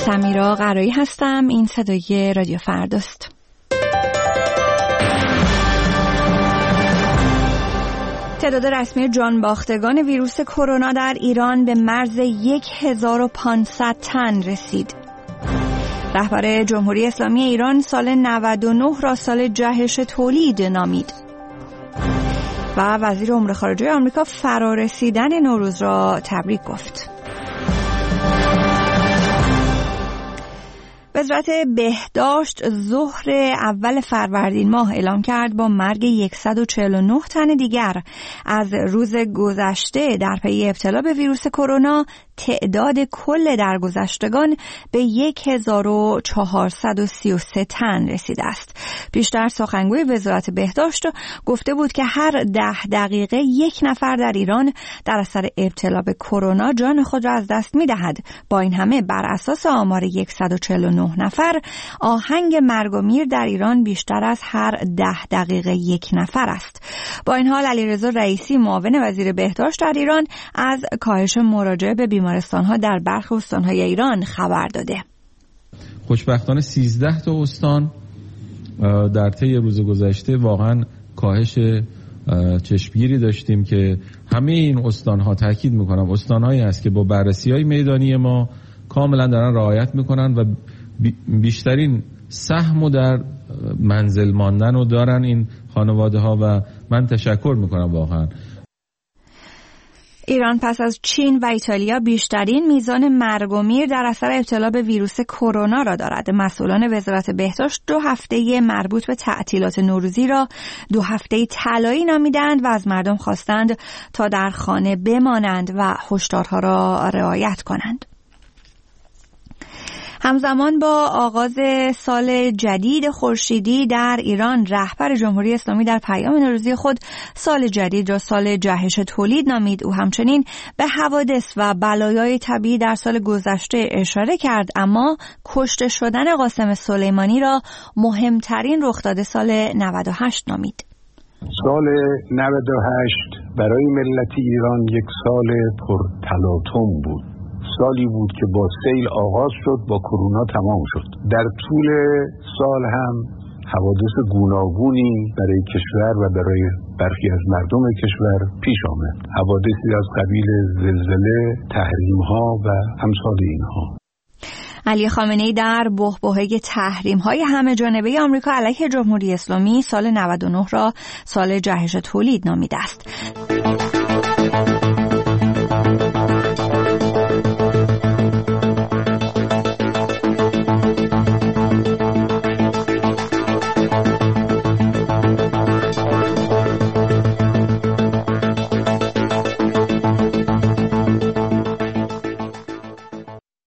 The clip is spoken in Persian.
سمیرا قرایی هستم. این صدای رادیو فرداست. تعداد رسمی جانباختگان ویروس کرونا در ایران به مرز 1500 تن رسید. رهبر جمهوری اسلامی ایران سال 99 را سال جهش تولید نامید. و وزیر امور خارجه آمریکا فرارسیدن نوروز را تبریک گفت. وزارت بهداشت ظهر اول فروردین ماه اعلام کرد با مرگ 149 تن دیگر از روز گذشته در پی ابتلا به ویروس کرونا تعداد کل درگذشتگان به 1433 تن رسیده است. پیشتر سخنگوی وزارت بهداشت گفته بود که هر 10 دقیقه یک نفر در ایران در اثر ابتلا به کرونا جان خود را از دست می‌دهد. با این همه بر اساس آمار 149 نفر آهنگ مرگ و میر در ایران بیشتر از هر 10 دقیقه یک نفر است. با این حال علیرضا رئیسی معاون وزیر بهداشت در ایران از کاهش مراجعه به بیمارستان‌ها در برخی استان‌های ایران خبر داده. خوشبختانه 13 تا استان در طی روز گذشته واقعا کاهش چشمگیری داشتیم که همه این استان‌ها، تاکید می‌کنم استان‌هایی است که با بررسی‌های میدانی ما کاملا دارن رعایت می‌کنن و بیشترین سهم در منزل ماندن رو دارن این خانواده‌ها و من تشکر می‌کنم واقعا. ایران پس از چین و ایتالیا بیشترین میزان مرگ و میر در اثر ابتلا به ویروس کرونا را دارد. مسئولان وزارت بهداشت 2 هفته مربوط به تعطیلات نوروزی را 2 هفته طلایی نامیدند و از مردم خواستند تا در خانه بمانند و هشدارها را رعایت کنند. همزمان با آغاز سال جدید خورشیدی در ایران، رهبر جمهوری اسلامی در پیام نوروزی خود سال جدید را سال جهش تولید نامید. او همچنین به حوادث و بلایای طبیعی در سال گذشته اشاره کرد، اما کشته شدن قاسم سلیمانی را مهمترین رخداد سال 98 نامید. سال 98 برای ملت ایران یک سال پرتلاطم بود. سالی بود که با سیل آغاز شد، با کرونا تمام شد. در طول سال هم حوادث گوناگونی برای کشور و برای برخی از مردم کشور پیش آمد. حوادثی از قبیل زلزله، تحریم‌ها و امثال اینها. علی خامنه‌ای در بحبوحه تحریم‌های همه‌جانبه آمریکا علیه جمهوری اسلامی سال 99 را سال جهش تولید نامیده است.